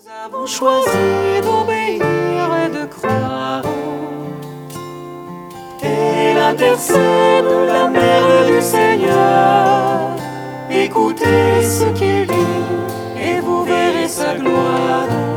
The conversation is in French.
Nous avons choisi d'obéir et de croire. Elle intercède la mère du Seigneur. Écoutez ce qu'il dit et vous verrez sa gloire.